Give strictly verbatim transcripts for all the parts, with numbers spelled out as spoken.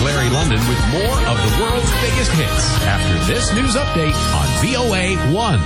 Larry London with more of the world's biggest hits after this news update on V O A one.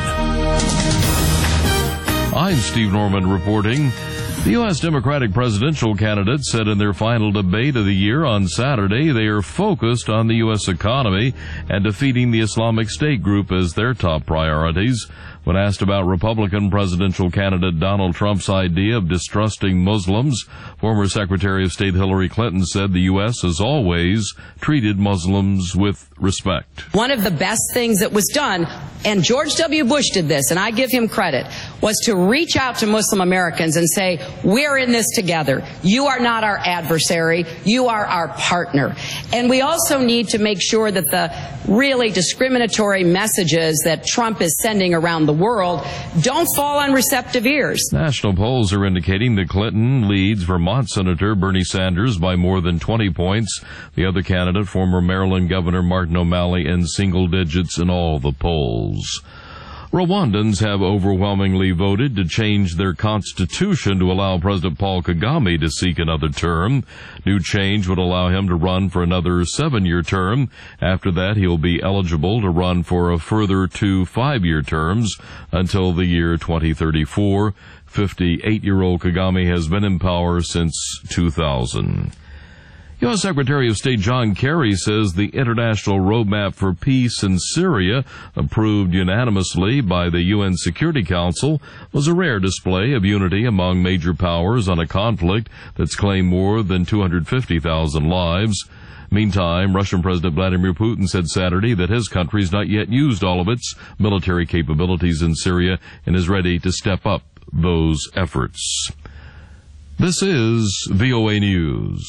I'm Steve Norman reporting. The U S Democratic presidential candidates said in their final debate of the year on Saturday they are focused on the U S economy and defeating the Islamic State group as their top priorities. When asked about Republican presidential candidate Donald Trump's idea of distrusting Muslims, former Secretary of State Hillary Clinton said the U S has always treated Muslims with respect. One of the best things that was done, and George W. Bush did this, and I give him credit, was to reach out to Muslim Americans and say, we're in this together. You are not our adversary. You are our partner. And we also need to make sure that the really discriminatory messages that Trump is sending around the world don't fall on receptive ears. National polls are indicating that Clinton leads Vermont Senator Bernie Sanders by more than twenty points. The other candidate, former Maryland Governor Martin O'Malley, in single digits in all the polls. Rwandans have overwhelmingly voted to change their constitution to allow President Paul Kagame to seek another term. New change would allow him to run for another seven-year term. After that, he'll be eligible to run for a further two five-year terms until the year twenty thirty-four. fifty-eight-year-old Kagame has been in power since two thousand. U S Secretary of State John Kerry says the International Roadmap for Peace in Syria, approved unanimously by the U N Security Council, was a rare display of unity among major powers on a conflict that's claimed more than two hundred fifty thousand lives. Meantime, Russian President Vladimir Putin said Saturday that his country has not yet used all of its military capabilities in Syria and is ready to step up those efforts. This is V O A News.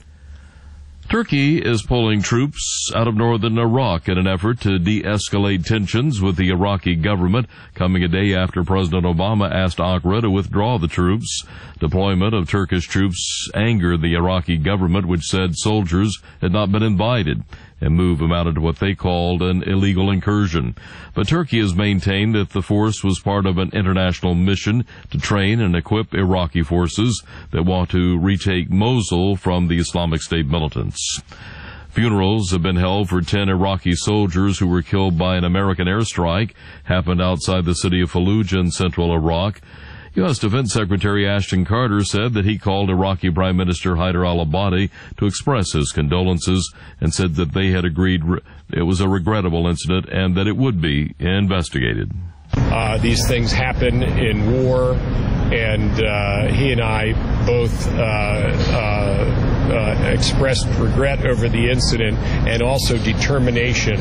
Turkey is pulling troops out of northern Iraq in an effort to de-escalate tensions with the Iraqi government, coming a day after President Obama asked Ankara to withdraw the troops. Deployment of Turkish troops angered the Iraqi government, which said soldiers had not been invited, and move amounted to what they called an illegal incursion. But Turkey has maintained that the force was part of an international mission to train and equip Iraqi forces that want to retake Mosul from the Islamic State militants. Funerals have been held for ten Iraqi soldiers who were killed by an American airstrike. Happened outside the city of Fallujah in central Iraq. U S Defense Secretary Ashton Carter said that he called Iraqi Prime Minister Haider al-Abadi to express his condolences and said that they had agreed it was a regrettable incident and that it would be investigated. Uh, these things happen in war, and uh, he and I both uh, uh, uh, expressed regret over the incident and also determination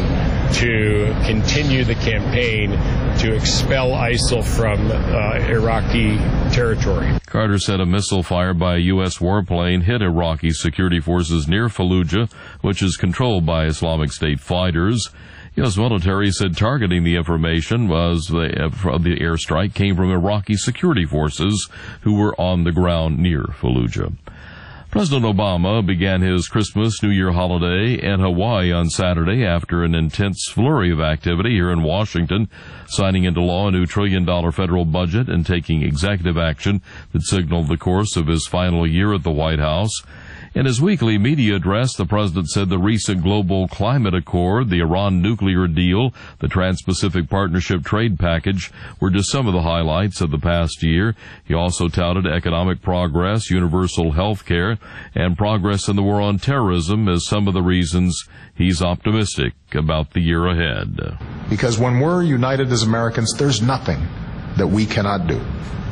to continue the campaign to expel ISIL from uh, Iraqi territory. Carter said a missile fired by a U S warplane hit Iraqi security forces near Fallujah, which is controlled by Islamic State fighters. U S military said targeting the information was the, uh, the airstrike came from Iraqi security forces who were on the ground near Fallujah. President Obama began his Christmas New Year holiday in Hawaii on Saturday after an intense flurry of activity here in Washington, signing into law a new trillion dollar federal budget and taking executive action that signaled the course of his final year at the White House. In his weekly media address, the president said the recent global climate accord, the Iran nuclear deal, the Trans-Pacific Partnership trade package were just some of the highlights of the past year. He also touted economic progress, universal health care, and progress in the war on terrorism as some of the reasons he's optimistic about the year ahead. Because when we're united as Americans, there's nothing that we cannot do.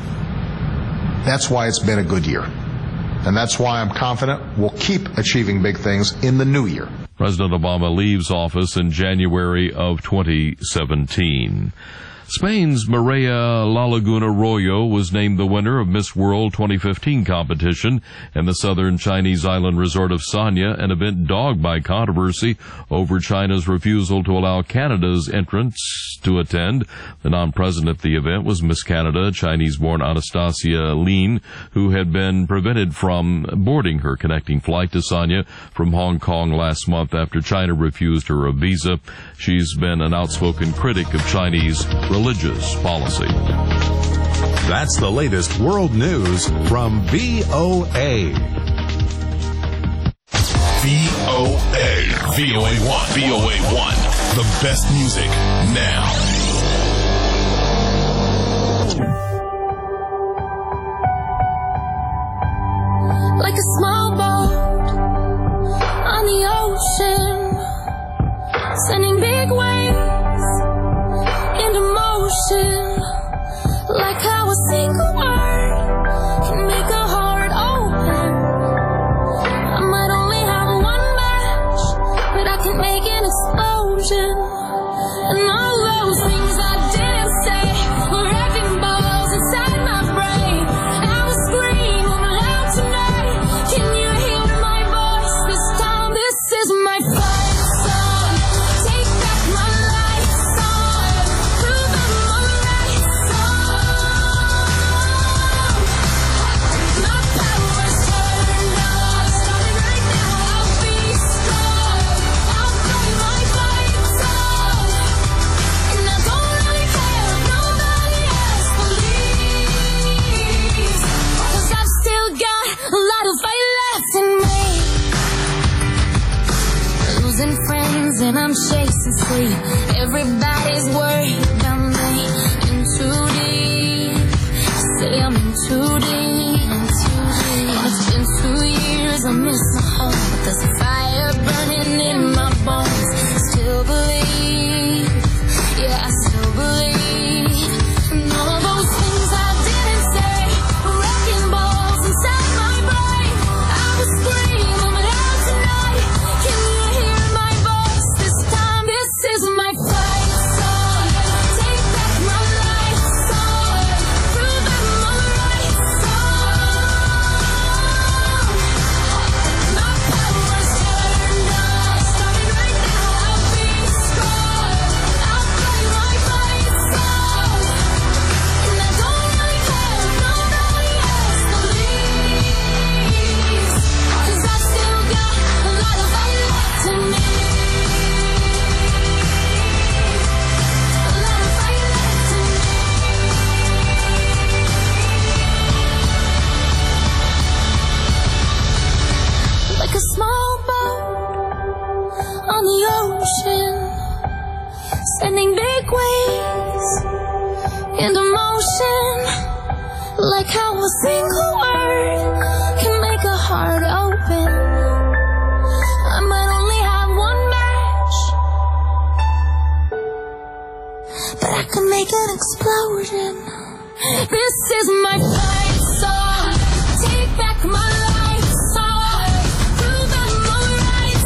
That's why it's been a good year. And that's why I'm confident we'll keep achieving big things in the new year. President Obama leaves office in January of twenty seventeen. Spain's Mireia La Laguna Arroyo was named the winner of Miss World twenty fifteen competition in the southern Chinese island resort of Sanya, an event dogged by controversy over China's refusal to allow Canada's entrants to attend. The non-present at the event was Miss Canada, Chinese-born Anastasia Lin, who had been prevented from boarding her connecting flight to Sanya from Hong Kong last month after China refused her a visa. She's been an outspoken critic of Chinese religious policy. That's the latest world news from V O A. V O O A. V O A one. V O A one. The best music now. Like a small boat on the ocean, sending big waves into motion. Like how a single word can make a heart open. I might only have one match, but I can make an explosion. And all those things I didn't say were wrecking balls inside my brain. I will scream aloud tonight. Can you hear my voice this time? This is my fight song. Take back my life song. Prove I'm alright song. My power's turned on. Starting right now, I'll be strong. I'll play my fight song. And I don't really care if nobody else believes. 'Cause I've still got a lot of fight left in me. Losing friends and I'm chasing sleep. Everybody's worried about me. In too deep. Say I'm in too deep. And it's been two years, I miss my home. But there's a fire burning in my bones. Still believe. Yeah, I still believe. And all those things I didn't say were wrecking balls inside my brain. I will scream them out tonight. Can you hear my voice this time? This is my fight song. Take back my life song. Prove I'm alright song. My power's turned on. Starting right now, I'll be strong. I'll play my fight song. And I don't really care if nobody else believes. 'Cause I've still got a lot of fight left in me. A lot of fight left in me. Like a small boat on the ocean, sending big waves into motion. Like how a single word can make a heart open. I might only have one match, but I can make an explosion. This is my fight song. Take back my life song. Prove I'm alright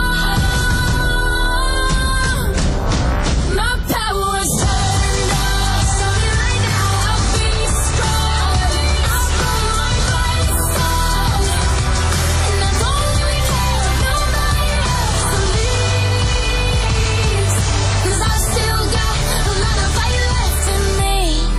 song. My power's turned on. Starting right now, I'll be strong. I'll play my fight song. And I don't really care if nobody else believes. 'Cause I've still got a lot of fight left in me.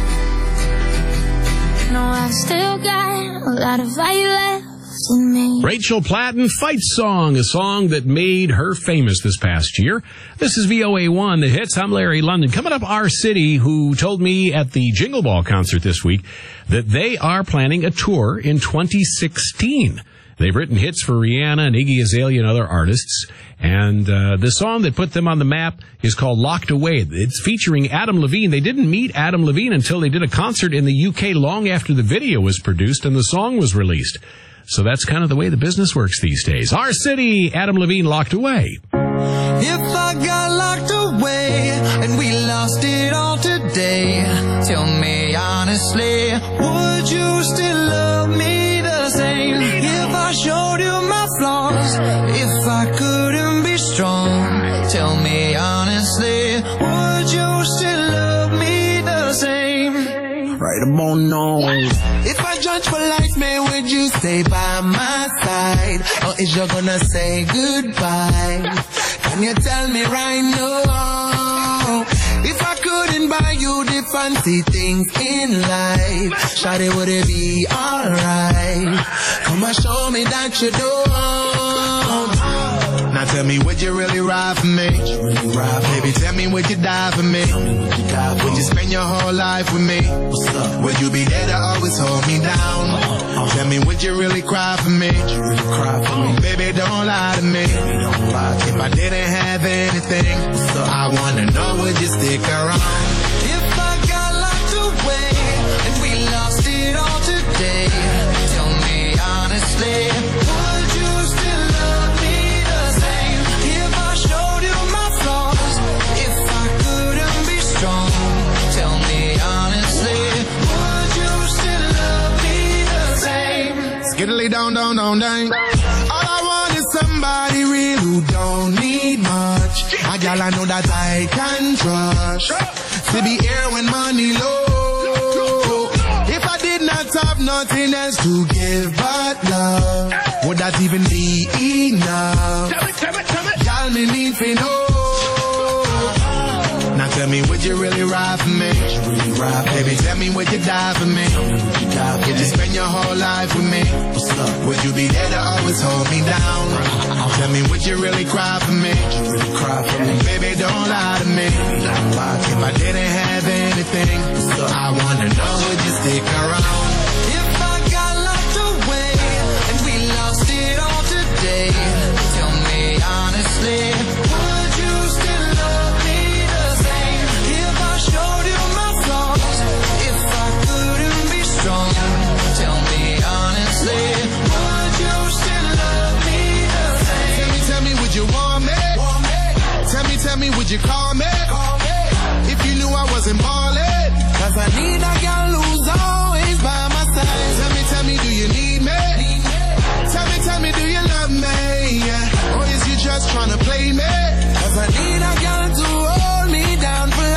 No, I've still got a lot of fight left in me. Rachel Platten, Fight Song, a song that made her famous this past year. This is V O A one, The Hits. I'm Larry London. Coming up, R City, who told me at the Jingle Ball concert this week that they are planning a tour in twenty sixteen. They've written hits for Rihanna and Iggy Azalea and other artists. And uh, the song that put them on the map is called Locked Away. It's featuring Adam Levine. They didn't meet Adam Levine until they did a concert in the U K long after the video was produced and the song was released. So that's kind of the way the business works these days. Our City, Adam Levine, Locked Away. If I got locked away and we lost it all today, tell me honestly, would you still love me the same? If I showed you my flaws, if I couldn't be strong, tell me honestly, would you still love me the same? Right about now. If I judge for life, man, would you stay by my side? Or is you gonna say goodbye? Can you tell me right now? If I couldn't buy you the fancy things in life, shawty, would it be alright? Come and show me that you don't. Now tell me, would you really ride for me? Baby, tell me, would you die for me? Would you spend your whole life with me? Would you be there to always hold me down? Tell me, would you really cry for me? Baby, don't lie to me. If I didn't have anything, I wanna know, would you stick around? If I got locked away and we lost it all today, tell me honestly, would you still love me the same? If I showed you my flaws, if I couldn't be strong, tell me honestly, would you still love me the same? Skiddly down, down, down, down. All I want is somebody real who don't need much. A girl I know that I can trust. To be here when money low. If I did not have nothing else to give but love, would that even be enough? Tell me, tell me, tell me. Y'all me need to know. Now tell me, would you really ride for me? Baby, tell me, would you die for me? Would you spend your whole life with me? Would you be there to always hold me down? Tell me, would you really cry for me? Baby, don't lie to me. If I didn't have anything, I wanna know, would you stick around? If I got locked away and we lost it all today, tell me honestly, would you still love me the same? If I showed you my flaws, if I couldn't be strong, tell me honestly, would you still love me the same? Tell me, tell me, would you want me? Tell me, tell me, would you call me? If you knew I wasn't ballin', cause I need a girl who's always by my side. Tell me, tell me, do you need me? Tell me, tell me, do you love me? Or is you just tryna play me? Cause I need a girl to hold me down for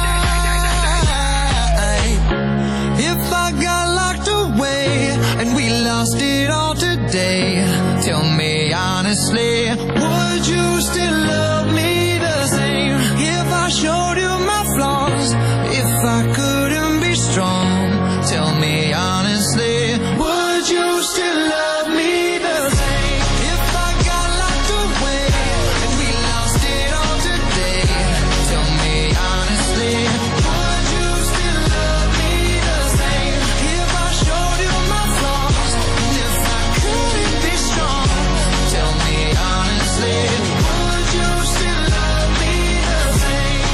life. If I got locked away and we lost it all today, tell me honestly, would you still love me the same? If I showed you my flaws, if I couldn't be strong, tell me honestly, would you still love me the same? If I got locked away and we lost it all today, tell me honestly, would you still love me the same? If I showed you my flaws, if I couldn't be strong, tell me honestly, would you still love me the same?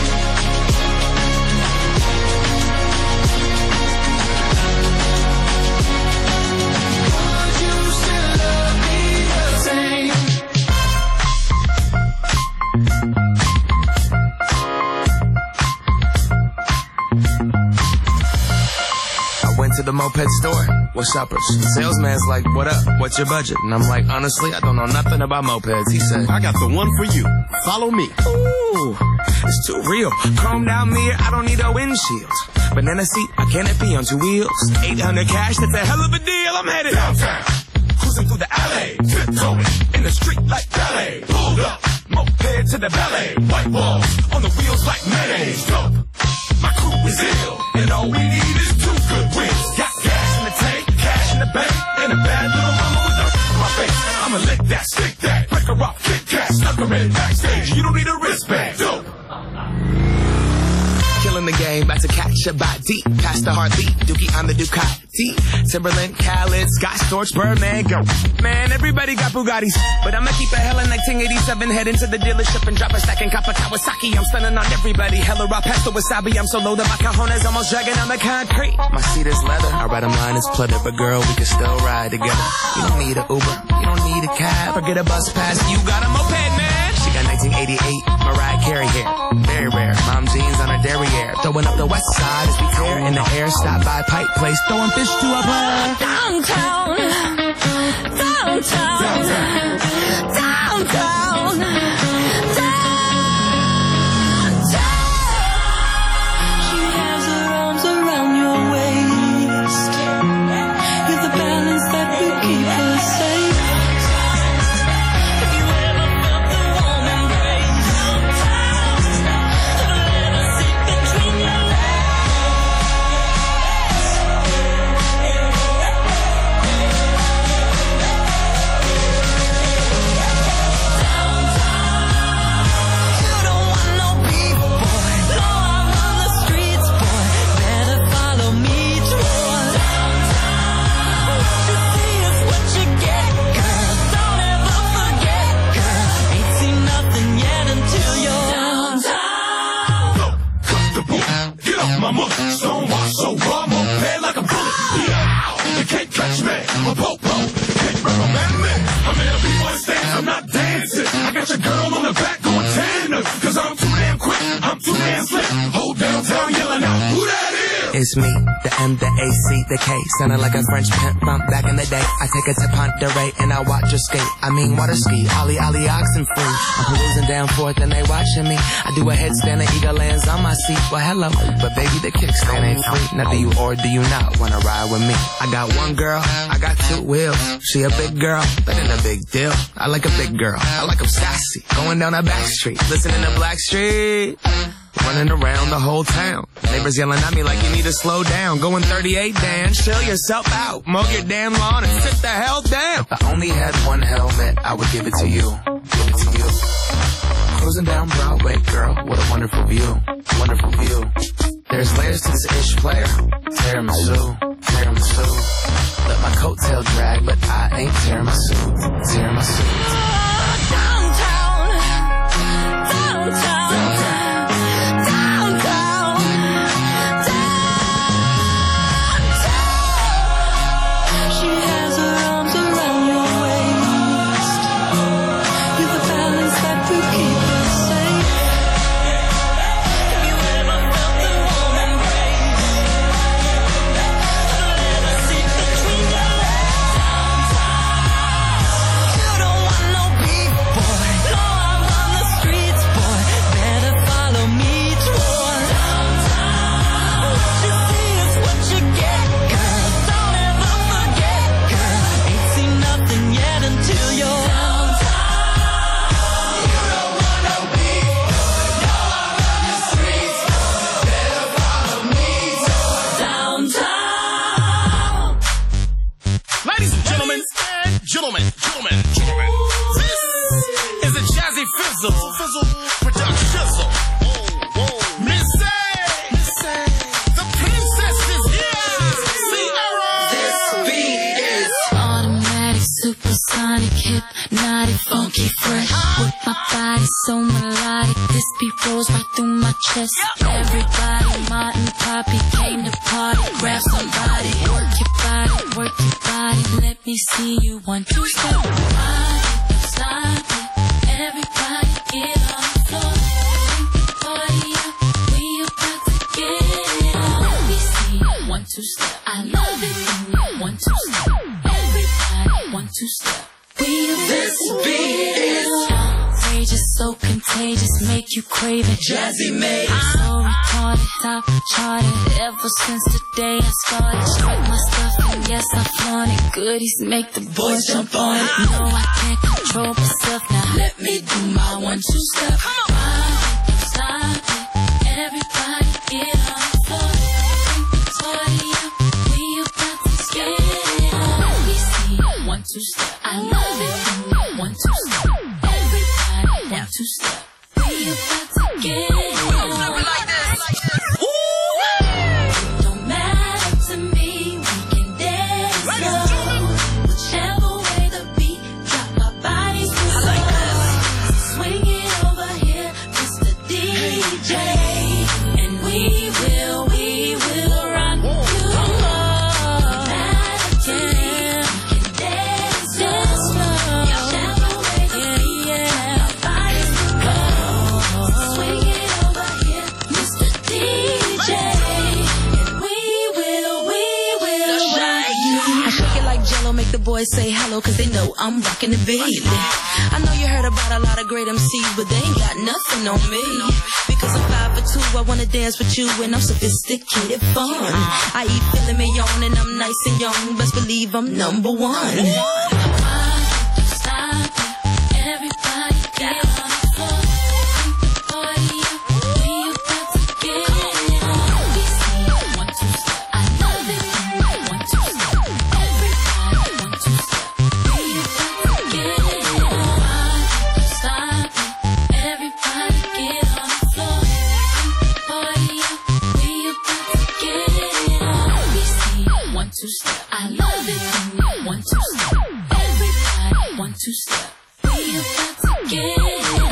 Would you still love me the same? I went to the moped store. What's uppers? The salesman's like, what up? What's your budget? And I'm like, honestly, I don't know nothing about mopeds. He said, I got the one for you. Follow me. Ooh, it's too real. Chrome down mirror, I don't need a windshield. Banana seat, a canopy on two wheels. eight hundred cash, that's a hell of a deal. I'm headed downtown. Cruising through the alley. Tiptoeing in the street like ballet. Pulled up, moped to the ballet. White walls on the wheels like mayonnaise. Dope. My crew is ill, and all we need is two good wins. Got gas in the tank, cash in the bank, and a bad little mama with a on my face. I'ma lick that, stick that, break her off, kick cat, stuck her in backstage. You don't need a wristband. Dope. Killing the game, about to catch a body. Past the heartbeat, Dookie on the Ducati. Timberland, Khaled, Scott Storch, Birdman, go. Man, everybody got Bugattis. But I'ma keep a hella nineteen eighty-seven, head into the dealership and drop a stack and cop a Kawasaki. I'm stunning on everybody, hella raw pasta wasabi. I'm so low that my cajones almost dragging on the concrete. My seat is leather, I ride a line is pleather. But girl, we can still ride together. You don't need an Uber, you don't need a cab. Forget a bus pass, you got a moped, man. She got nineteen eighty-eight, Mariah Carey hair. Very rare, mom jeans on her derriere. Throwing up the west side as we tear in the air. Stop by Pipe Place, throwing fish to a player. Downtown, downtown, downtown, downtown, downtown. She has her arms around your waist. You're the balance that will keep her safe. If you ever felt the warm embrace, never sit between your legs. I'm not dancing. I got your girl on the back going tandem. Cause I'm too damn quick, I'm too damn slick. Whole downtown yelling out, who that is? It's me, the M, the A, C, the K. Sounding like a French pimp from back in the day. I take her to Ponderay and I watch her skate. I mean water ski, ollie, ollie, oxen free. I'm cruising down Fourth and they watching me. I do a headstand and eagle lands on my seat. Well, hello, but baby, the kickstand ain't free. Now do you or do you not wanna ride with me? I got one girl, I got two wheels. She a big girl, that ain't a big deal. I like a big girl, I like 'em sassy. Going down a back street, listening to Blackstreet. Running around the whole town. Neighbors yelling at me like you need to slow down. Going thirty-eight, Dan, chill yourself out. Mow your damn lawn and sit the hell down. If I only had one helmet, I would give it to you. Give it to you. Cruising down Broadway, girl, what a wonderful view. Wonderful view. There's layers to this ish player. Tiramisu, tiramisu. Let my coattail drag, but I ain't tiramisu. Tiramisu. Downtown, downtown. So melodic, this beat rolls right through my chest. Everybody, Martin, Poppy came to party. Grab somebody, work your body, work your body. Let me see you one, two, step. Body, stop it. Everybody get on the floor. Party up, we about to get it on. Let me see you one, two, step. I love it. One, two, step. Everybody, one, two, step. We this beat is just so contagious, make you crave it. Jazzy made so retarded, top charted. Ever since the day I started, strike my stuff and yes I flaunt it. Goodies make the boys jump on it. No, I can't control myself now. Let me do my one two step. Body, stop it. Everybody get on the floor. Party up, we about to get it on. We see one two step. I love it. One two step. One, two, step. We about to get it on. Like this, like this. Don't matter to me, we can dance slow. Whichever way the beat drop, our bodies will slow. Swing it over here, Mister D J, and we will, we will rock you. Don't matter to me, we can dance slow. Whichever way the beat drop, swing it over here, Mister D J, and we will, we will rock you. I shake it like Jello, make the boys say hello, cause they know I'm rocking the baby. I know you heard about a lot of great M Cs, but they ain't got nothing on me. Because I'm five for two, I wanna dance with you, and I'm sophisticated fun. I eat filet mignon, and I'm nice and young, best believe I'm number one. Stop it, everybody get on the floor. Party up, we about to get it on. We see one, two, step. I love it. One, two, step. Everybody, one, two, step. We about to get it on. Stop it. Everybody get on the floor. Party up, we about to get it on. We see one, two, step. I love it. One, two, step. Everybody, one, two, step. We about to get it on.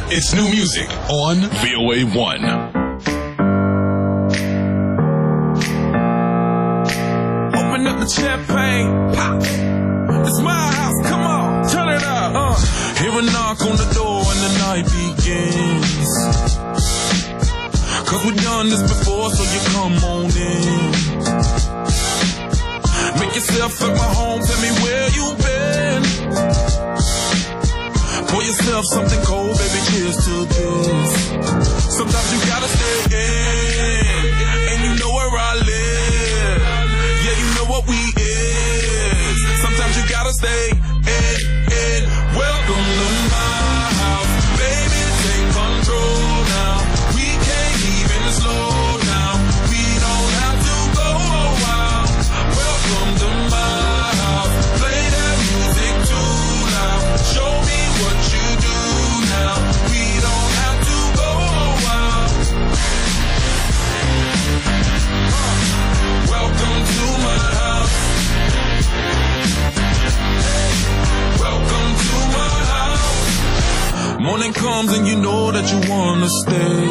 It's new music on V O A one. Open up the champagne, pop. It's my house, come on, turn it up. Uh. Hear a knock on the door and the night begins. Cause we've done this before, so you come on in. Make yourself at my home, tell me where you been. Pour yourself something cold, baby, cheers to this. Sometimes you gotta stay in, and you know where I live. Yeah, you know what we is. Sometimes you gotta stay in, in. Welcome to my house, baby, take control now. We can't even slow down. We don't have to go a while. Welcome to my house, play that music too loud. Show me what you do now. We don't have to go a while. Welcome to my house. Welcome to my house. Morning comes and you know that you wanna stay.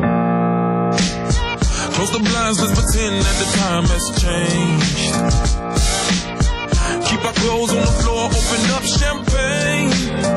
Close the blinds, let's pretend that the time has changed. Keep our clothes on the floor, open up champagne.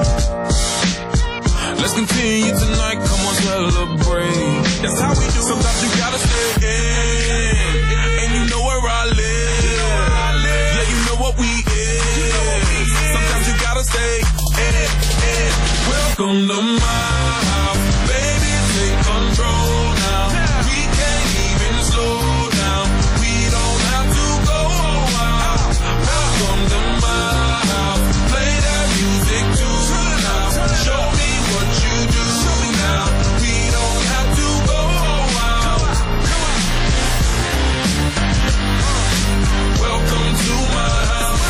Let's continue tonight, come on, celebrate. That's how we do. Sometimes you gotta stay in, and you know where I live. Yeah, you know what we is. Sometimes you gotta stay in, in. Welcome to my house, baby, take control now. We can't even slow down. We don't have to go a while. Welcome to my house, play that music too loud. Show me what you do now. We don't have to go a while. Welcome to my house.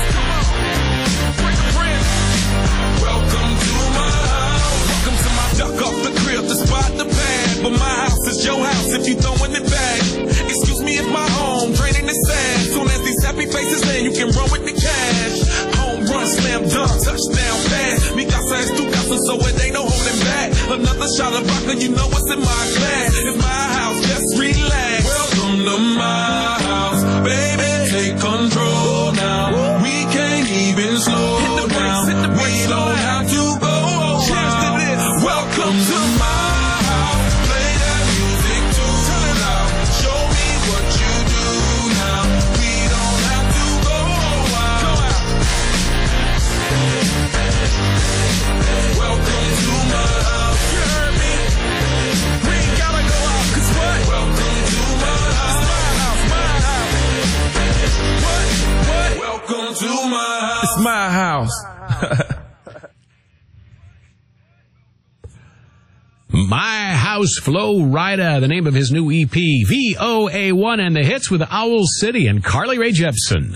Welcome to my house. Welcome to my duck off the crib, the spot, the pad. But my house is your house if you throwing it back. Excuse me if my home draining the sand. Soon as these happy faces land, you can run with the cash. Home run, slam dunk, touchdown pass. Mi casa es tu casa, so it ain't no holding back. Another shot of vodka, you know what's in my glass. It's my house, just relax. Welcome to my house, baby, take control now. We can't even slow down. We don't have to go a while. Welcome to my house, play that music too loud. Show me what you do now. We don't have to go a while. Welcome to my house. You heard me? We ain't gotta go out, cause what? Welcome to my house. My house, my house. What? What? Welcome to my house. It's my house. My House, Flo Rida, the name of his new E P, V O A one, and the hits with Owl City and Carly Rae Jepsen.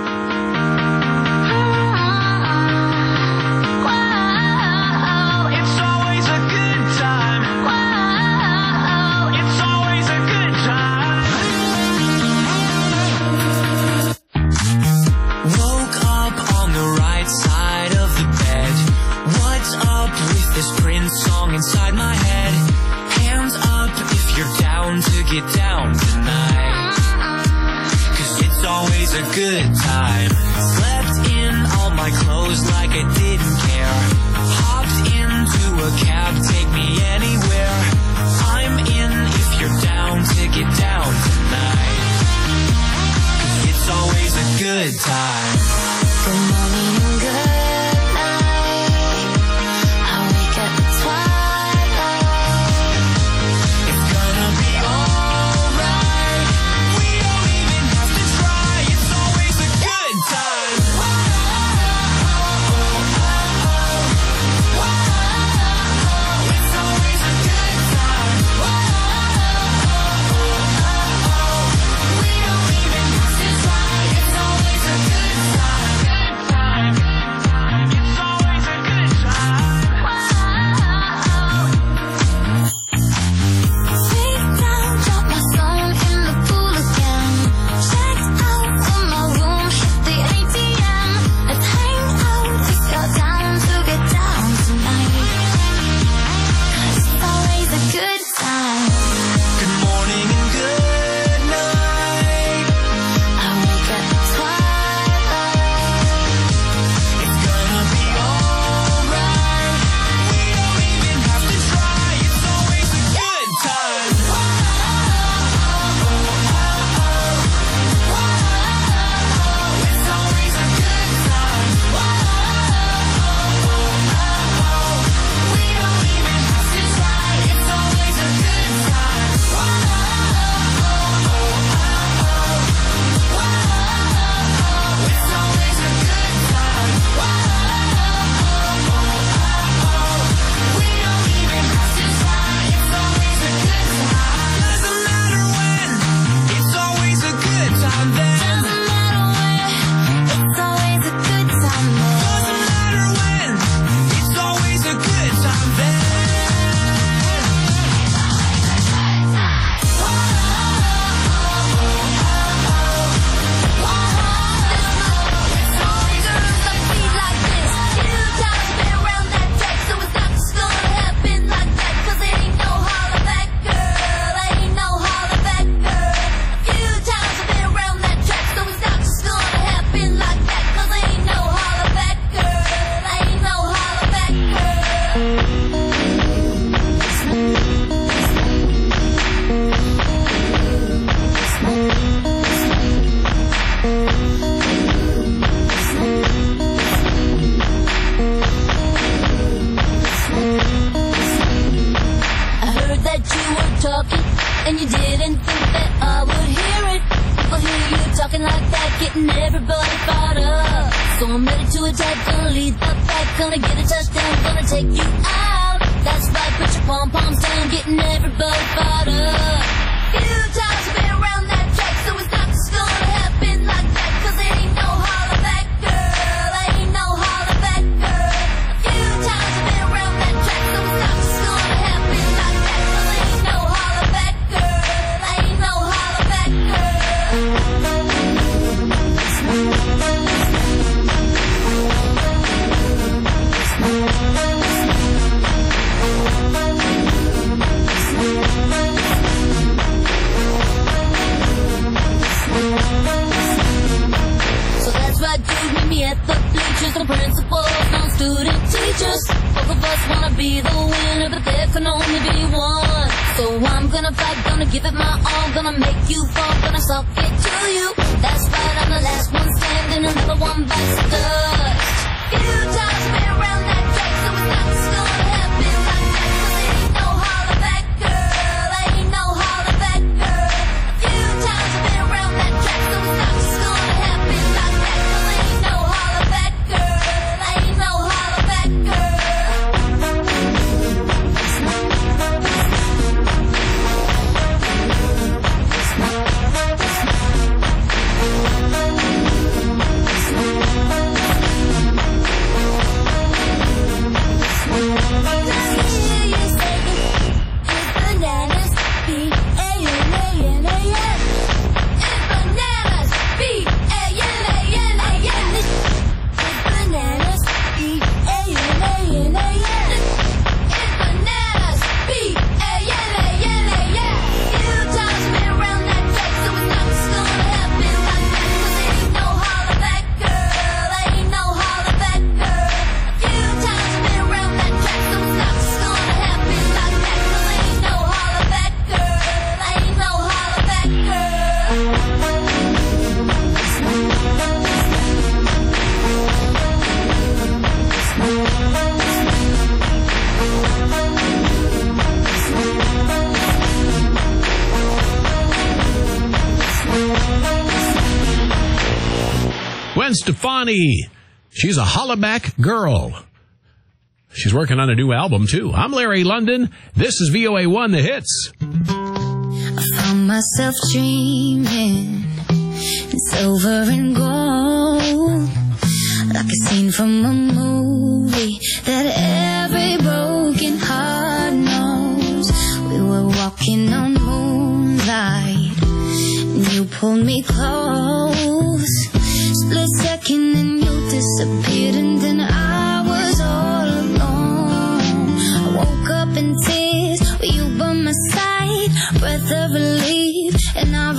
Inside my head, hands up if you're down to get down tonight. Cause it's always a good time. Slept in all my clothes like I didn't care. Hopped into a cab, take me anywhere. I'm in if you're down to get down tonight. Cause it's always a good time. Good morning, good. It's and you didn't think that I would hear it. People hear you talking like that, getting everybody fired up. So I'm ready to attack, gonna lead the pack, gonna get a touchdown, gonna take you out. That's right, put your pom-poms down, getting everybody fired up. Few times I've been around that track, so it's not just gonna happen like that, cause it ain't no holler back, girl, ain't no holler back, girl. A few times I've been around that track, so it's not just gonna happen like that, cause it ain't no holler back, girl, ain't no holler back, So that's right, dude, meet me at the bleachers. No principals, no student teachers. Both of us wanna be the winner, but there can only be one. So I'm gonna fight, gonna give it my all, gonna make you fall, gonna suck it to you. That's right, I'm the last one standing, another one bites the dust. Few times I've been around that track, so it's not just gonna happen like that, cause it ain't no holler back, girl, ain't no holler back, girl. A few times I've been around that track, so it's not just gonna happen like that, cause it ain't no holler back, girl, ain't no holler back, Gwen Stefani. She's a hollaback girl. She's working on a new album, too. I'm Larry London. This is V O A one, The Hits. I found myself dreaming in silver and gold, like a scene from a movie that every broken heart knows. We were walking on moonlight, and you pulled me close. Split second and you disappeared, and then I was all alone. I woke up in tears with you by my side, breath of relief, and I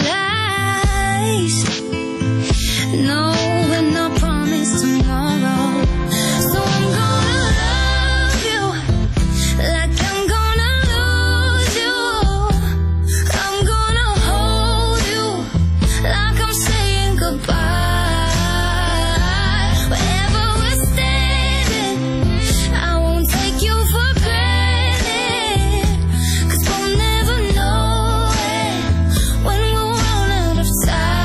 realized no, we're not promised tomorrow. So I'm gonna love you like I'm gonna lose you. I'm gonna hold you like I'm saying goodbye. Wherever we're standing, I won't take you for granted, 'cause we'll never know it when we'll run out of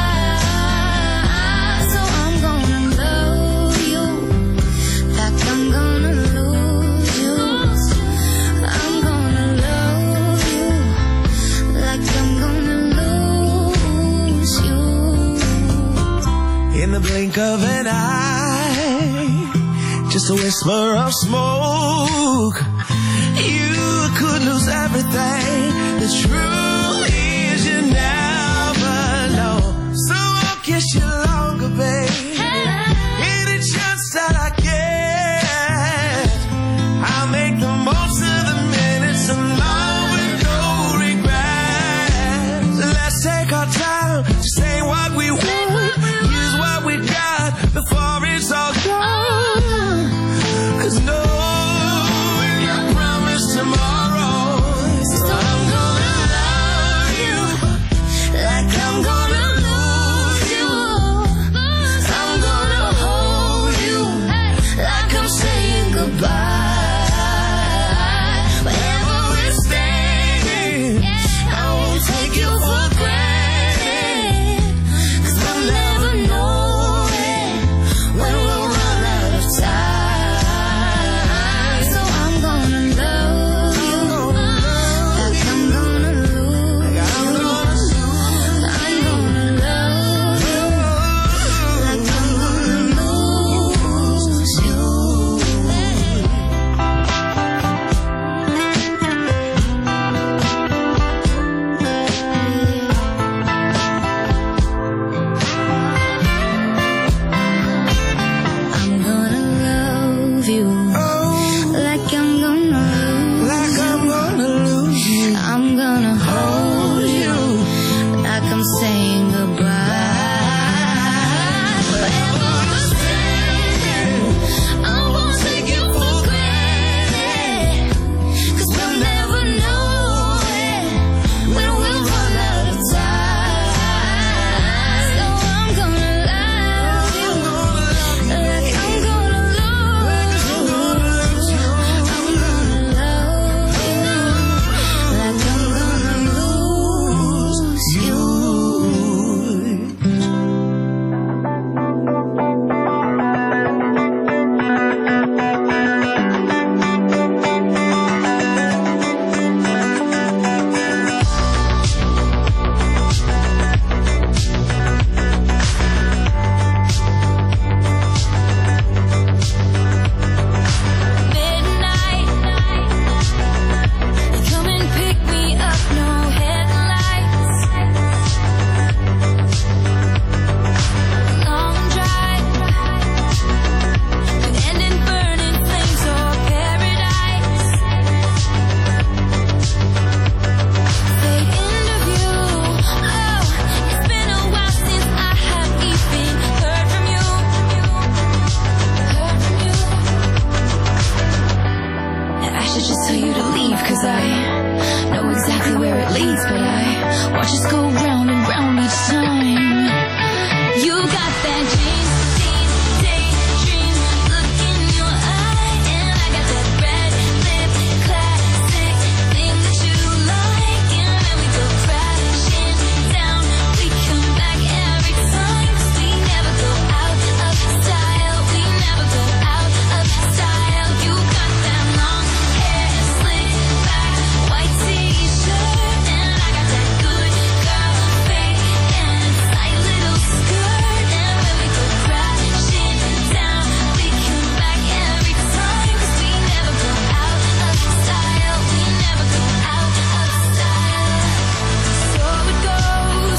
time. So I'm gonna love you like I'm gonna lose you. I'm gonna love you like I'm gonna lose you. In the blink of an eye, just a whisper of smoke, you could lose everything. The truth is you never know. So I'll kiss you longer, babe. Any chance that I get, I'll make the most of the minutes alone with no regrets. Let's take our time to say what we want, use what we got before it's all gone. 'Cause no, we're not promised tomorrow. So watch us go round and round each time. You got that dream, dream, daydream look in your eye, and I got that red lip classic thing that you like. And when we go crashing down, we come back every time. 'Cause we never go out of style. We never go out of style. You got that long hair, slick back, white t-shirt, and I got that good girl fade and tight little skirt. And when we go crashing down, we come back every time. 'Cause we never go out of style. We never go out of style. So it goes.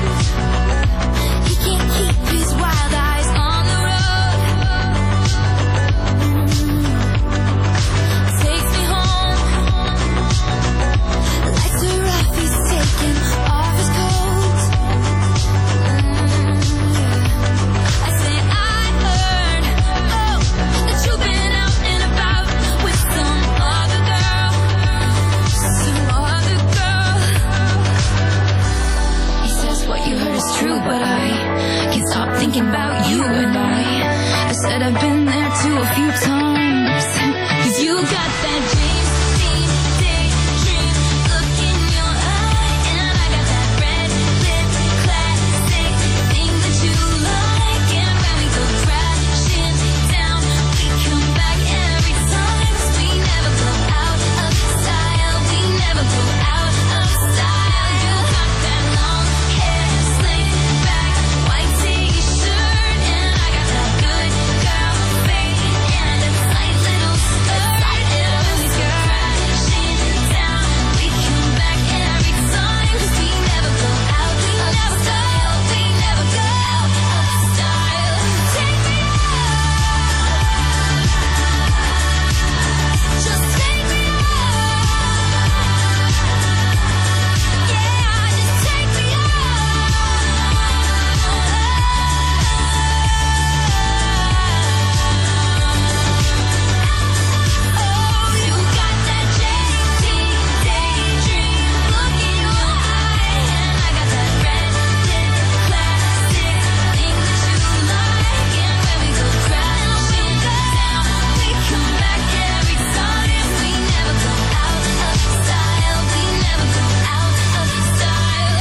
He can't keep his wild eyes on the road. Takes me home. Lights are off, he's taking off his coat. I say I heard, oh, that you've been out and about with some other girl, some other girl. He says what you heard is true, but I can't stop thinking about you and I. I said I've been there too a few times. 'Cause you got that dream, dream, daydream look in your eye, and I got that red lip classic thing that you like. And when we go crashing down, we come back every time. 'Cause we never go out of style. We never go out of style. You got that long hair, slick back, white t-shirt, and I got that good girl fade and a tight little skirt. And when we go crashing down, we come back every time. 'Cause we never go out of style. We never go out of style. Take me out. Just take me out. Yeah, just take me out. Oh, you got that daydream, daydream look in your eye, and I got that red lip classic thing that you like. And when we go crashing down, we come back every time. We never go out of style. We never go out of style.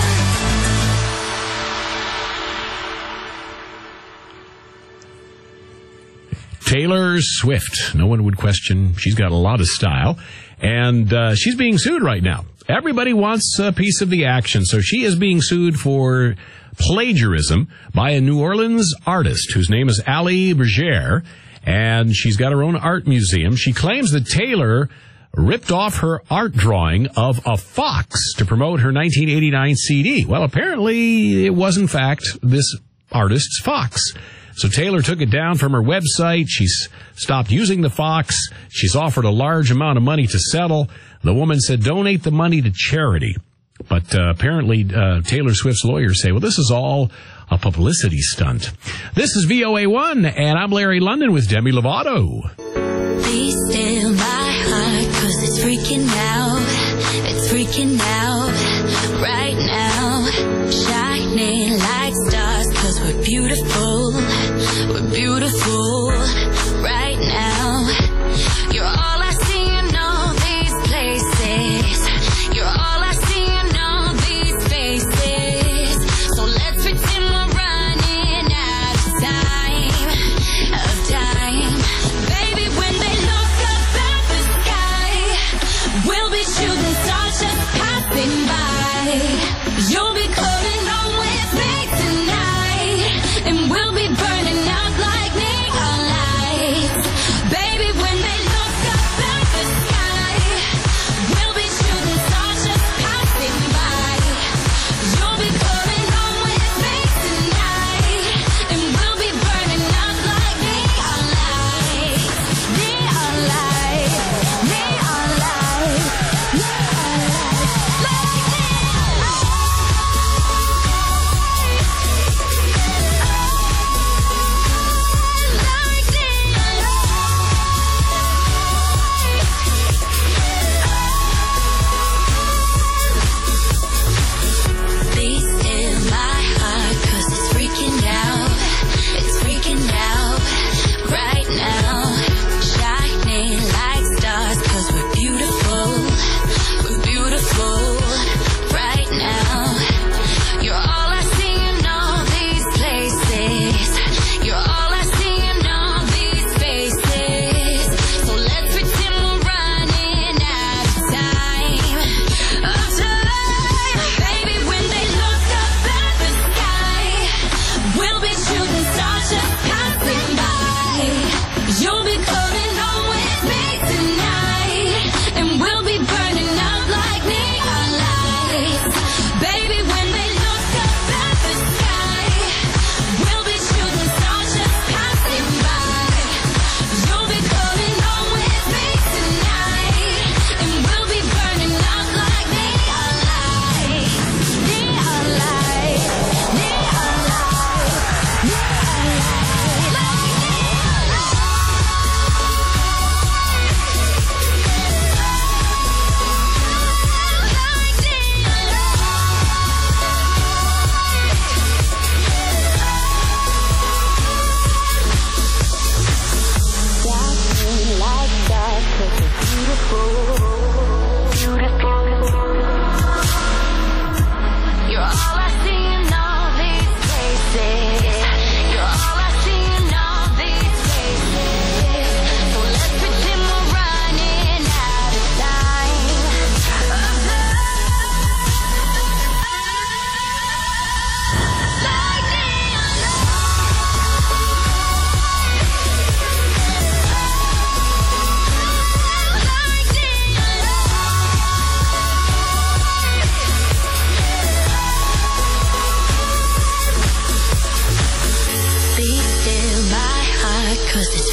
Taylor Swift. No one would question. She's got a lot of style. And uh, she's being sued right now. Everybody wants a piece of the action. So she is being sued for plagiarism by a New Orleans artist whose name is Ali Berger. And she's got her own art museum. She claims that Taylor ripped off her art drawing of a fox to promote her nineteen eighty-nine C D. Well, apparently it was, in fact, this artist's fox. So Taylor took it down from her website. She's stopped using the fox. She's offered a large amount of money to settle. The woman said donate the money to charity. But uh, apparently uh, Taylor Swift's lawyers say, well, this is all a publicity stunt. This is V O A one, and I'm Larry London with Demi Lovato. Be still my heart, 'cause it's freaking out. It's freaking out right now. Shining like stars, 'cause we're beautiful. We're beautiful right now. You're all I see in all these places. You're all I see in all these faces. So let's pretend we're running out of time, of time. Baby, when they look up at the sky, we'll be shooting stars just passing by. You'll be coming home with me tonight, and we'll be burning out like neon lights. Baby, when they look up at the sky, we'll be shooting stars just passing by. You'll be coming home with me tonight, and we'll be burning out like neon lights. Neon lights, neon lights, neon lights, like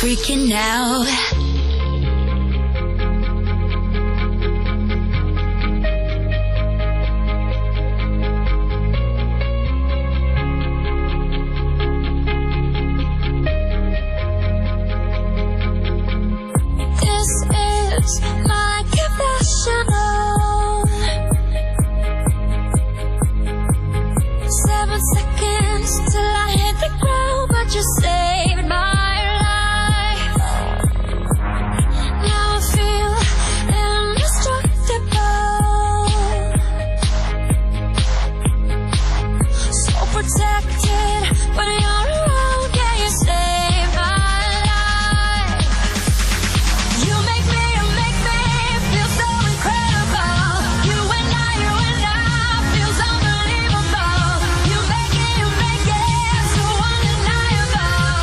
freaking out. This is my confessional. Seven seconds till I hit the ground, but you saved my life. Now I feel indestructible, so protected when you're around. Yeah, you save my life. You make me, you make me feel so incredible. You and I, you and I feels unbelievable. You make it, you make it so undeniable.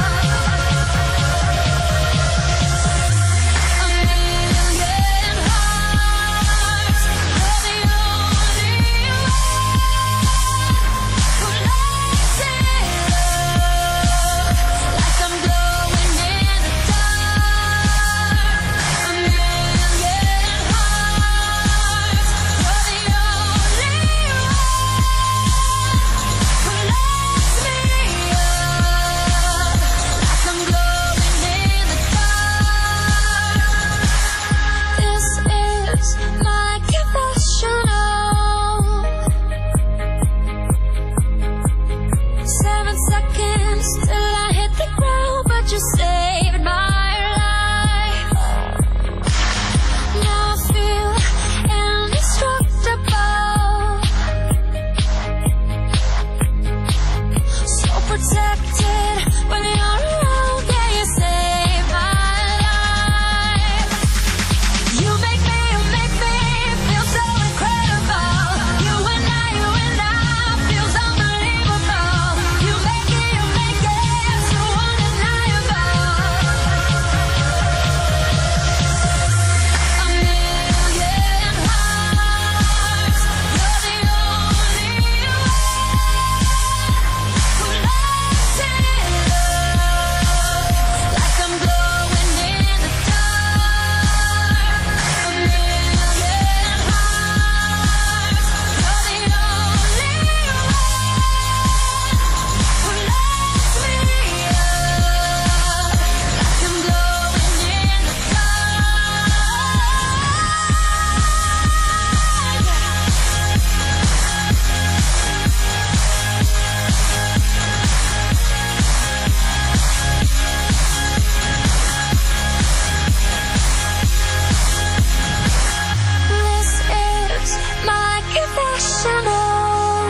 A million hearts, you're the only one who lights it up like I'm glowing in the dark. A million hearts, you're the only one who lights me up like I'm glowing in the dark. This is my confessional. Seven seconds till I hit the ground, but you saved my life. Now I feel indestructible, so protected when you're around. Yeah, you save my life. You make me, you make me feel so incredible. You and I, you and I feels unbelievable. You make it, you make it so undeniable. A million hearts, you're the only one who lights it up like I'm glowing in the dark. A million hearts, you're the only one who lights me up like I'm glowing in the This is my confessional.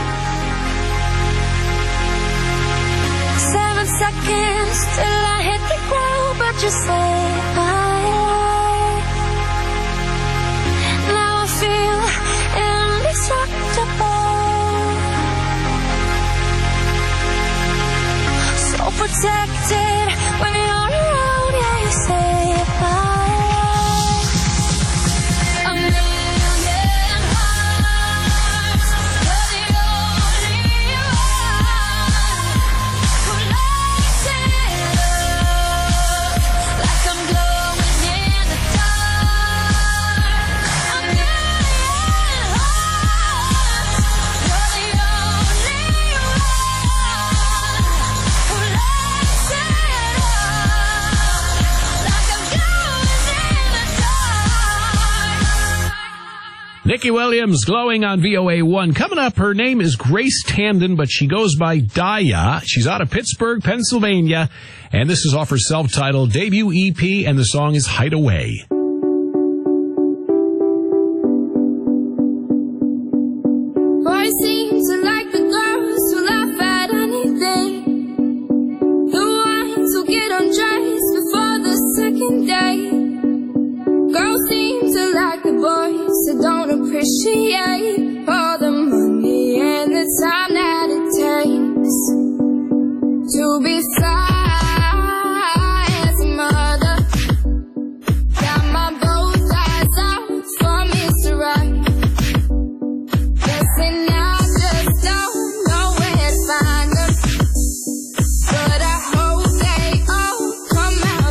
Seven seconds till I hit the ground, but you saved my life. Now I feel indestructible, so protected when you're around. Yeah, you save my life. A million hearts, you're the only one who lights it up like I'm glowing in the dark. A million hearts, you're the only one who lights it up like I'm glowing in the dark. Nikki Williams, glowing on V O A one. Coming up, her name is Grace Tandon, but she goes by Daya. She's out of Pittsburgh, Pennsylvania, and this is off her self-titled debut E P, and the song is Hideaway. Boys seem to like the girls who laugh at anything, the ones who get undressed before the second date. Girls seem to like the boys who don't appreciate all the money and the time that it takes to be fly as a mother. Got my both eyes out for Mister Right. Guessing I just don't know where to find them, but I hope they all come out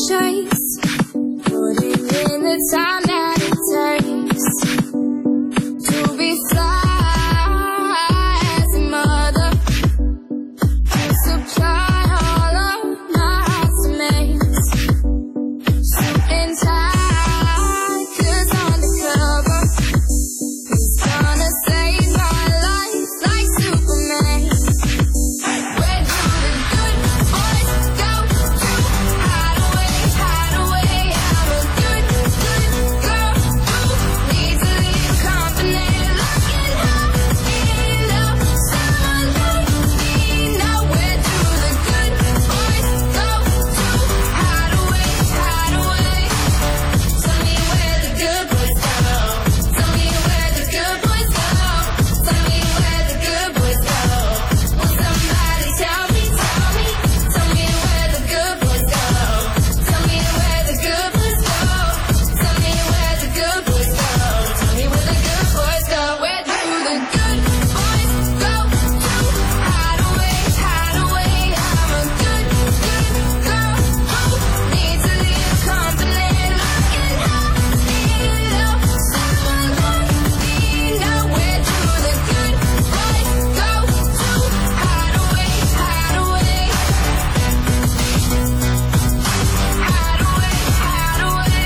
chase, putting in the time that it takes to be fly as a mother, and supply all of my housemaids, something tight, 'cause undercover is gonna save my life like Superman. Where do the good boys go to hide away, hide away? I'm a good, good girl who needs a little company. Looking high and low, someone like me. Now where do the good boys go to hide away, hide away? Tell me where the good boys go. Tell me where the good boys go. Tell me where the good boys go. Will somebody tell me, tell me, tell me where the good boys go. Tell me where the good boys go. Tell me where the good boys go. Tell me where the good boys go. Where do the good boys go to hide away, hide away? I'm a good, good girl who needs a little company. Looking high and low, someone like me. Now where do the good boys go to hide away, hide away? Hide away, hide away.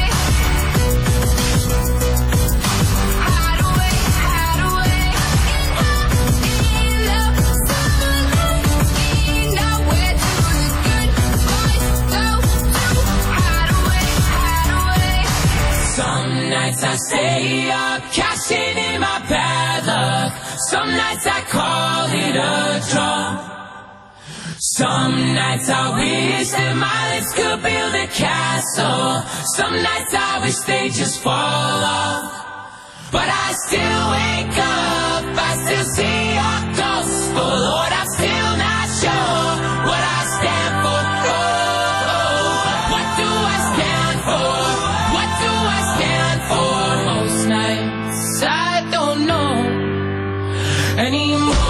Hide away, hide away. Looking high and low, someone like me. Now where do the good boys go to hide away, hide away? Some nights I stay up, cashing in my bad luck. Some nights I call it a draw. Some nights I wish that my lips could build a castle. Some nights I wish they just fall off. But I still wake up, I still see your ghost. Oh Lord, I'm still not sure what I stand for. Oh, oh, what do I stand for? What do I stand for? Most nights I don't know anymore.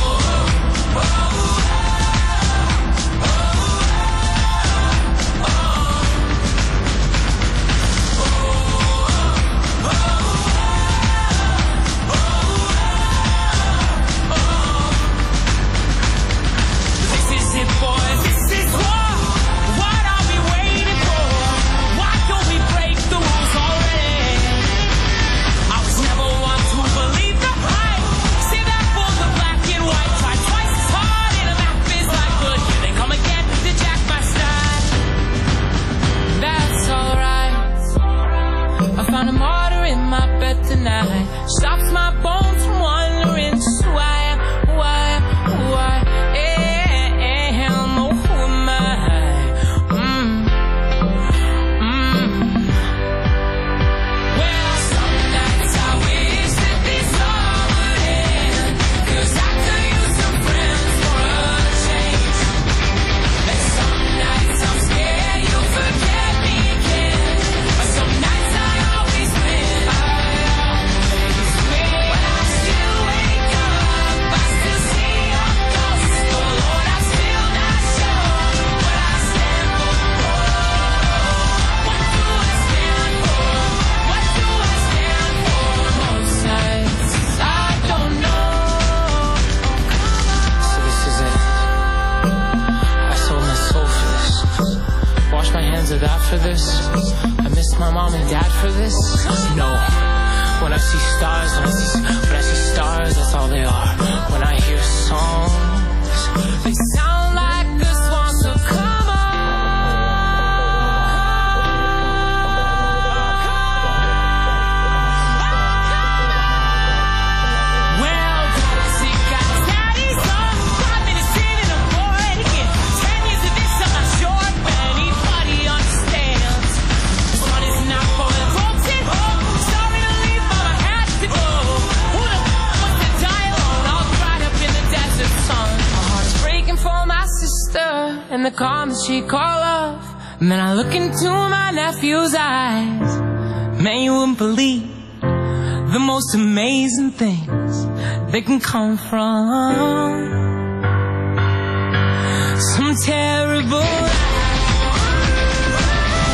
This is it, boys. This is war. What are we waiting for? Why don't we break the rules already? I was never one to believe the hype. See that for the black and white. Try twice as hard and a map is like good. Here they come again to jack my stride. That's alright. I found a martyr in my bed tonight. Stops my bones from wandering. Just who I am, who I am, who I am. Oh, who am I? Mm. Mm. Well, some nights I wish that this all would end, 'cause I could use some friends for a change. And some nights I'm scared you'll forget me again. But some nights I always win. I always win. But I still wake up, I still see your ghost. Oh Lord, I'm still not sure what I stand for. What do I stand for? What do I stand for? Most nights I don't know. So this is it. I sold my soul for this. Wash my hands of that for this. I missed my mom and dad for this. No. When I see stars, when I see, when I see stars, that's all they are. When I hear songs, They sound like the swans, so come on. Well, Dixie got daddy's on. Five minutes in and I'm bored again. Ten years of this, I'm not sure if anybody understands. This one is not for the broken. Sorry to leave, but I had to go. Who the f wants to die alone? All dried up in the desert sun. My heart's breaking for my sister and the calm that she call love. And then I look into my nephew's eyes. Man, you wouldn't believe the most amazing things that can come from some terrible life.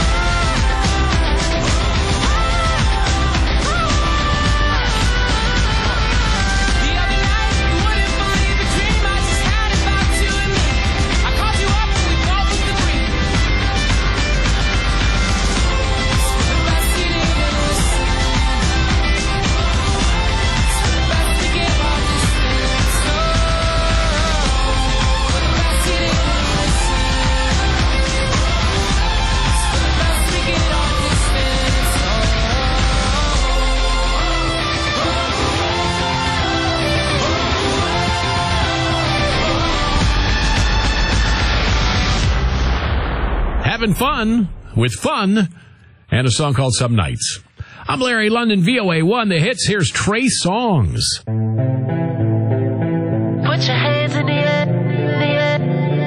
having fun with fun and a song called Some Nights. I'm Larry London, V O A one, The Hits. Here's Trey Songz. Put your hands in the air, in the air.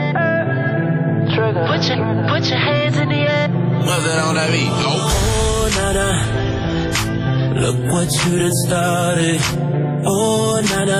Trigger. Put your, put your hands in the air. What's that on that beat? Oh, nana, look what you done started. Oh, nana,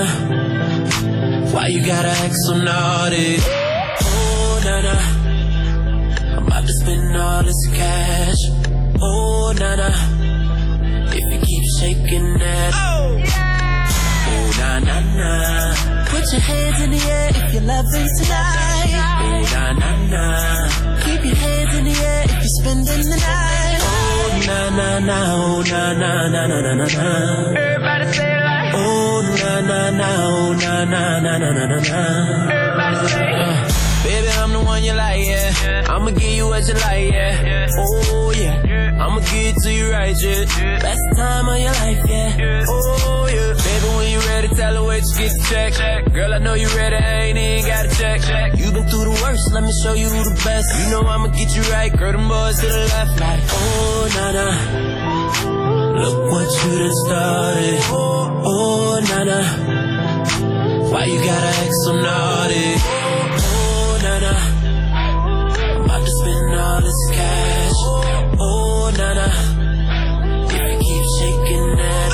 why you gotta act so naughty? Oh, nana, I'm about to spend all this cash. Oh, nana, if you keep shaking that. Oh, yeah. Oh, na na na. Put your hands in the air if you're loving tonight. Oh, na na na. Keep your hands in the air if you're spending the night. Oh, na na na. Oh, na na na na na na na. Everybody say it like. Oh, na na na. Oh, na na na na na na na. Everybody say it. Uh, baby, I'm the one you like, yeah. yeah. I'ma give you what you like, yeah. yeah. Oh, yeah. yeah. I'ma give it to you right, yeah. yeah. Best time of your life, yeah. yeah. Oh, yeah. Baby, when you ready, tell her wait, just get the check. check. Girl, I know you ready, I ain't even gotta check. check. You been through the worst, let me show you who the best. You know I'ma get you right, girl, them boys to the left. Like, oh, na-na, look what you done started. Oh, oh, na-na, why you gotta act so naughty? Oh, na-na, I'm about to spend all this cash. Oh, na-na, if you keep shaking that.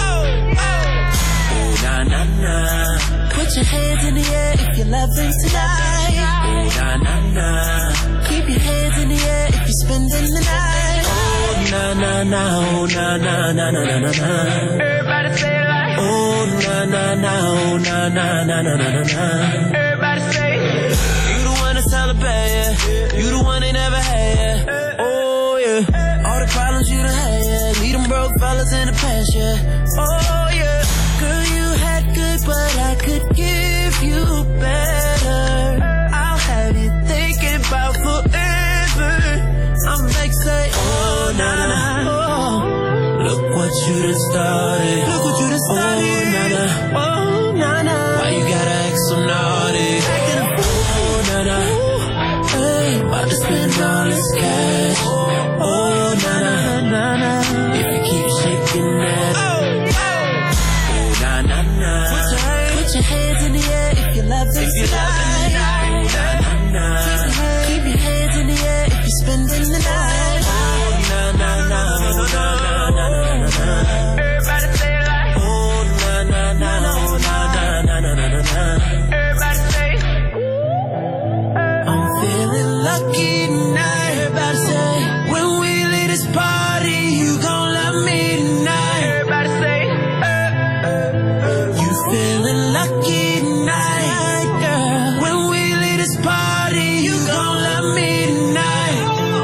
Oh, na-na-na. Put your hands in the air if you're loving tonight. Oh, na-na-na. Keep your hands in the air if you're spending the night. Oh, na-na-na. Oh, na-na-na-na-na-na. Everybody say it like. Oh, na-na-na. Oh, na-na-na-na-na-na. Everybody say it. You the one that's celebrate, yeah. You the one they never had, yeah. Oh, yeah. All the problems you done had, yeah. Leave them broke fellas in the past, yeah. Oh, yeah. Girl, you had good, but I could give you better. I'll have you thinking about forever. I'm like, say, oh, na na. Oh. Look what you done started. Look what you done started. Oh, na na. Oh, na na. Why you gotta act so naughty? Acting a fool. Oh, na na. Hey, about to spend all this cash. Oh, na na. na na. If you keep shaking that. Oh, na na na. Put your hands in the air if you're loving tonight. Oh, na na na. Keep your hands in the air if you're spending the night. Oh, na na na. Oh, na na na na na. Everybody say it like. Oh, na na na. Oh, na na na na na na. Everybody say it. I'm feeling lucky tonight. Everybody say when we leave this party, you gon' love me tonight. Everybody say you feeling lucky tonight, girl. When we leave this party, you gon' love me tonight.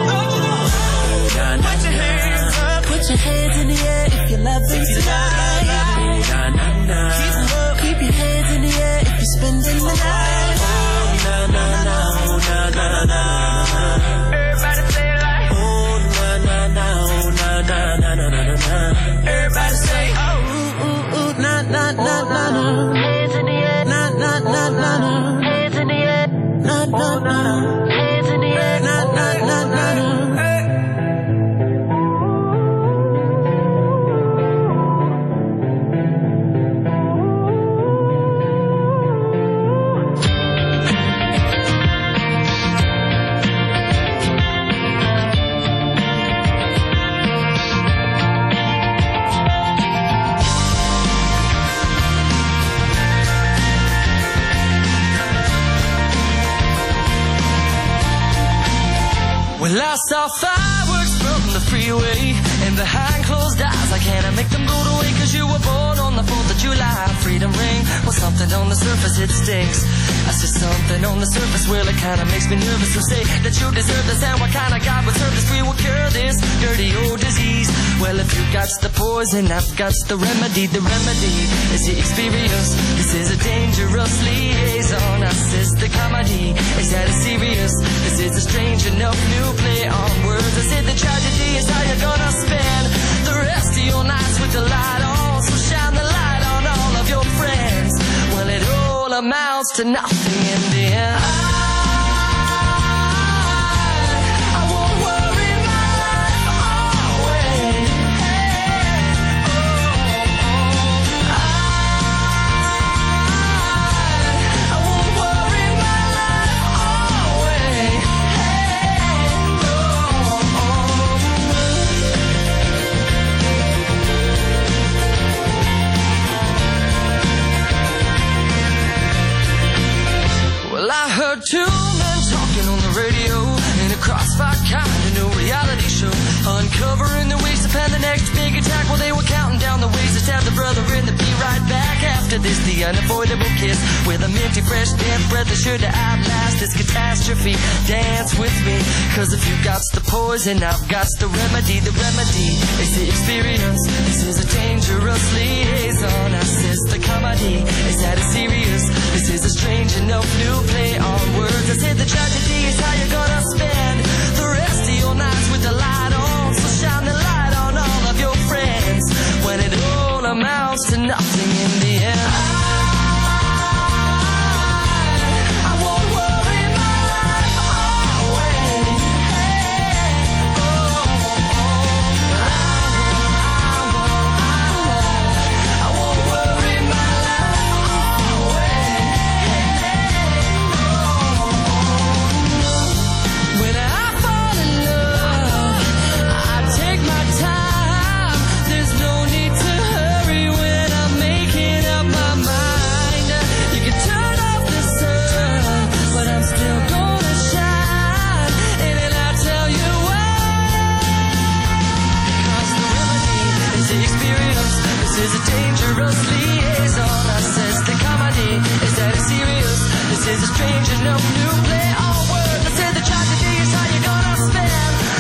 Put your hands up, put your hands in the air if you're loving tonight. Na na na. Keep 'em up, keep your hands in the air if you're spending the night. Na na na. Oh, na na na. Everybody say it like. Oh, na na na. Oh, na na na na na na. Everybody say, oh, ooh, ooh, ooh, na, na, na, na, na. Hands in the air, na, na, na, na, na. Hands in the air, na, na, na, na. Hands in the air, na, na, na, na, na. Well, I saw fireworks from the freeway, and behind closed eyes I can't make them go away. Cause you were born on the fourth of July. Freedom ring, well something on the surface it stinks. I see something on the surface, well it kinda makes me nervous to say that you deserve this. And what kind of God would serve this? We will cure this dirty old disease. Well, if you got the poison, I've got the remedy. The remedy is the experience. This is a dangerous liaison. I says the comedy, is that a serious? This is a strange enough new play on words. I said the tragedy is how you're gonna spend the rest of your nights with the light on. So shine the light on all of your friends. Well, it all amounts to nothing in the end. I, I won't worry. covering the waist to plan the next big attack while they were counting down the ways to stab the brother and the be right back. After this, the unavoidable kiss with a minty fresh damp breath that should outlast this catastrophe. Dance with me, cause if you got the poison, I've got the remedy. The remedy is the experience. This is a dangerous liaison. I says the comedy is that it's serious. This is a strange enough new play on words. I said the tragedy is how you're gonna spend the rest of your nights with the light on. So shine the light on all of your friends when it all amounts to nothing in the end. I won't worry my life away. Hey, oh, oh, I won't worry my life away. When I fall in love, I take my time. There's no need to hurry when I'm making up my mind. You can turn off the sun, but I'm still gonna shine. And then I'll tell you why. Cause the remedy is the experience. This is a dangerous lead.